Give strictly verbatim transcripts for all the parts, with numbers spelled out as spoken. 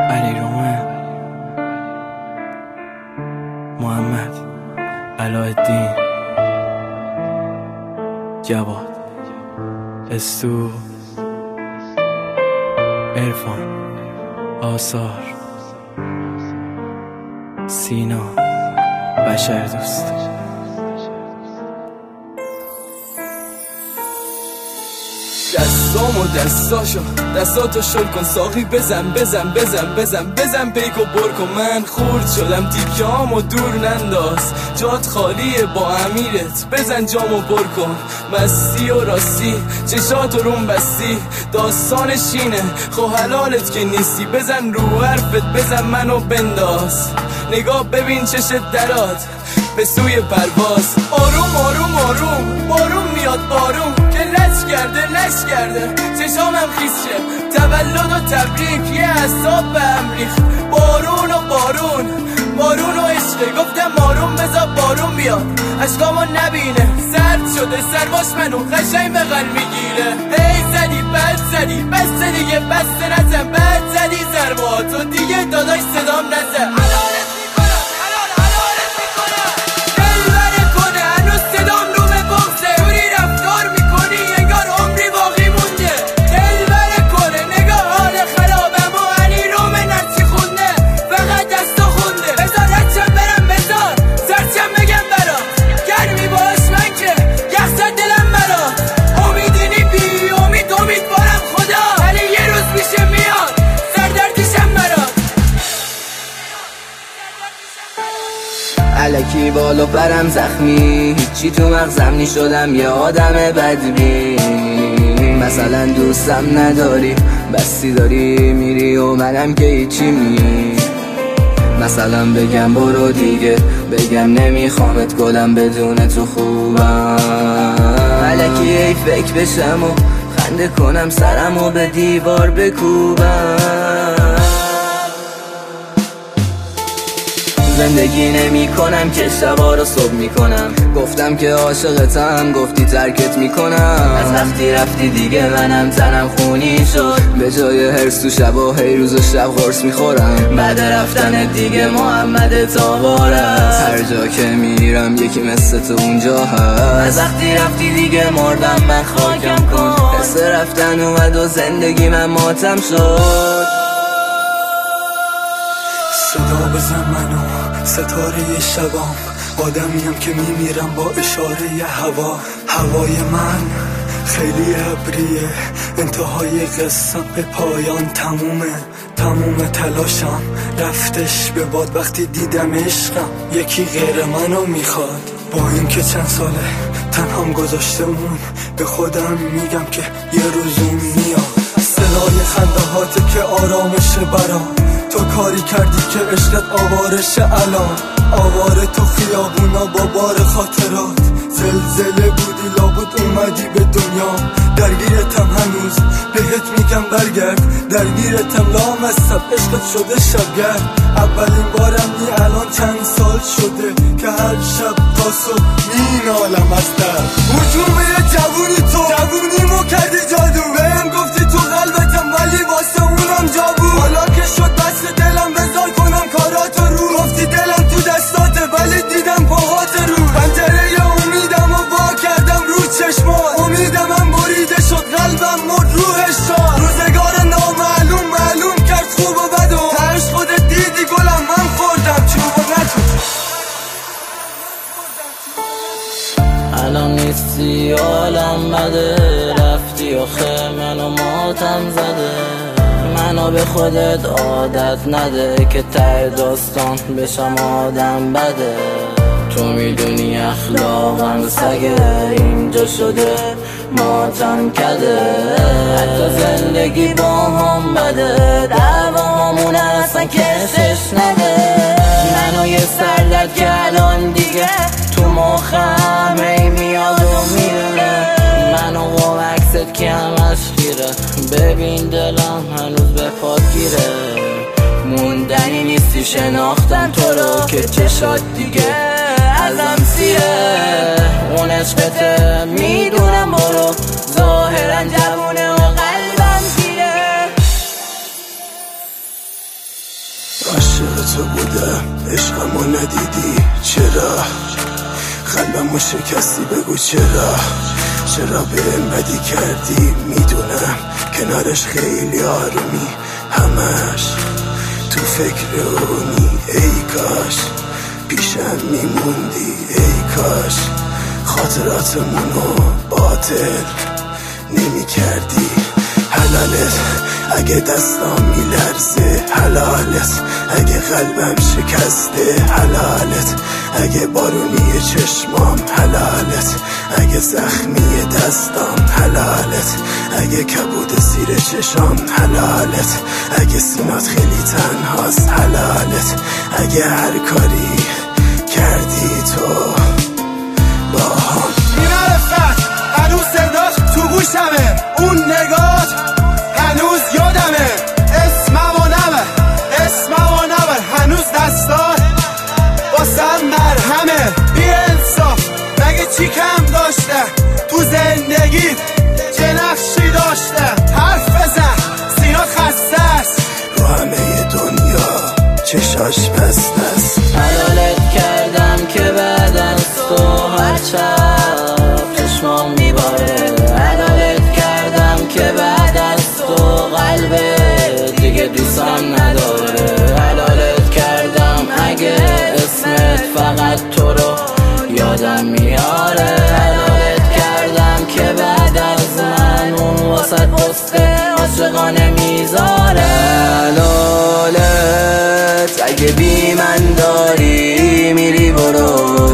علیرومه، محمد، علاءالدین، جواد، استو، عرفان، آثار، سینا، بشردوست. دستامو دستاشو دستاتو شل کن، ساقی بزن بزن بزن بزن بزن پیکو بر کن. من خورد شدم تیکه‌هامو دور ننداز، جات خالیه با امیرت، بزن جامو پر کن. مستی و راستی چشاتو روم بستی، داستانش اینه خو حلالت که نیستی. بزن رو حرفت، بزن منو بنداز، نگاه ببین چشت درات به سوی پرواز. آروم آروم آروم بارون میاد، بارون که لش کرده لش کرده چشامم خیس شه. تولد و تبریک یه حساب به هم ریخت. بارون و بارون بارون و عشقه، گفتم آروم بذار بارون بیاد اشکامو نبینه. سرد شده سرباش منو قشنگ بغل میگیره. ای زدی بد زدی بسته دیگه، بسته نزن بد زدی ضرباتو دیگه داداش صدام نزن. الکی بالا پرم زخمی، هیچی تو مغزم نی شدم یه آدم بدبین. مثلا دوستم نداری بستی داری میری و منم که هیچی می. مثلا بگم برو دیگه، بگم نمیخوامت گلم بدون تو خوبم. الکی ای فکر بشم و خنده کنم سرم و به دیوار بکوبم. زندگی نمی کنم که شبا رو صبح می کنم. گفتم که عاشقتم گفتی ترکت می کنم. از وقتی رفتی دیگه منم تنم خونی شد، به جای هرس تو شبا هی روز و شب قرص می خورم. بعد رفتن دیگه محمد تابار است، هر جا که میرم یکی مثل تو اونجا هست. از وقتی رفتی دیگه مردم من خاکم کن، حس رفتن اومد و زندگی من ماتم شد. صدا بزن منو ستاره شبام، آدمیم که میمیرم با اشاره ی هوا. هوای من خیلی ابریه، انتهای قصم به پایان تمومه. تموم تلاشم رفتش به باد وقتی دیدم عشقم یکی غیر منو میخواد. با این که چند ساله تنهام گذاشته اون، به خودم میگم که یه روز اون میاد. صدای خنده هاته که آرامشه برام، تو کاری کردی که عشقت آوارشه الان. آواره تو خیابونا با بار خاطرات، زلزله بودی لابد اومدی به دنیا. درگیرتم هنوز بهت میگم برگرد، درگیرتم لامصب عشقت شده شبگرد. اولین بارم نی الان چند سال شده که هر شب تا صبح مینالم از درد. هجوم یه جوونی تو جوونیمو کردی جادو، بهم گفتی تو قلبتم ولی واسه اونم جا بود. حالا که شد بس دلم بذار کنم کاراتو رو، گفتی دلم تو دستاته ولی دیدم پاهات رو. پنجره امیدم و وا کردم رو چشمات، امیدم بریده شد قلبم مرد روحش شد. روزگار نامعلوم معلوم کرد خوب و بد و تهش خودت دیدی گلم من خوردم چوب و نتون. الان نیستی حالم بده، رفتی آخه منو ماتم زده. منو به خودت عادت نده که ته داستان بشم آدم بده. تو میدونی اخلاقم سگه، اینجا شده ماتم کده. حتی زندگی با هم بده، دعوا همونه اصلا کسش نده. منو یه سردت که الان دیگه تو مخم ای میاد و میره. منو با عکست که همش خیره، ببین دلم هنوز به پات گیره. موندنی نیستی شناختم تو رو که چشات دیگه ازم سیره. اون عشقته میدونم برو، ظاهرا جوونه و قلبم گیره. تو بودم عشقمو ندیدی چرا؟ قلبمو شکستی بگو چرا؟ چرا بهم بدی کردی؟ میدونم کنارش خیلی آرومی، همش تو فکر اونی. ای کاش پیشم میموندی، ای کاش خاطراتمونو باطل نمی کردی. حلالت اگه دستام میلرزه، حلالت اگه قلبم شکسته، حلالت اگه بارونی چشمام، حلالت اگه زخمی دستام، حلالت اگه کبود زیر چشام، حلالت اگه سینات خیلی تنهاست، حلالت اگه هر کاری کردی تو با هم. بی‌معرفت هنوز صدات تو گوشمه، اون نگات هنوز یادمه، اسممو نبر اسممو نبر، هنوز دستات واسم مرهمه. بی انصاف مگه چی کم داشته تو زندگی؟ چه نقشی داشته؟ حرف بزن سینات خسته است، رو همه دنیا چشاش بسته است. حلالت کردم که بعد از تو هر شب چشمام میباره، حلالت کردم که بعد از تو قلب دیگه دوستم نداره، حلالت کردم اگه اسمت فقط تو رو یادم میاره، حلالت کردم که بعد از من اون واسط پسته عاشقانه میذاره. حلالت اگه بی من داری میری برو،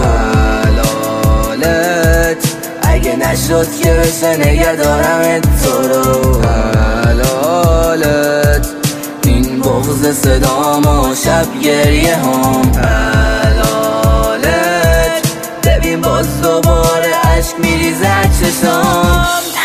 حلالت اگه نشد که بشه نگه دارم تو رو، حلالت این بغض صدام و شب گریه هم، حلالت ببین باز دوباره عشق میریزه چشام.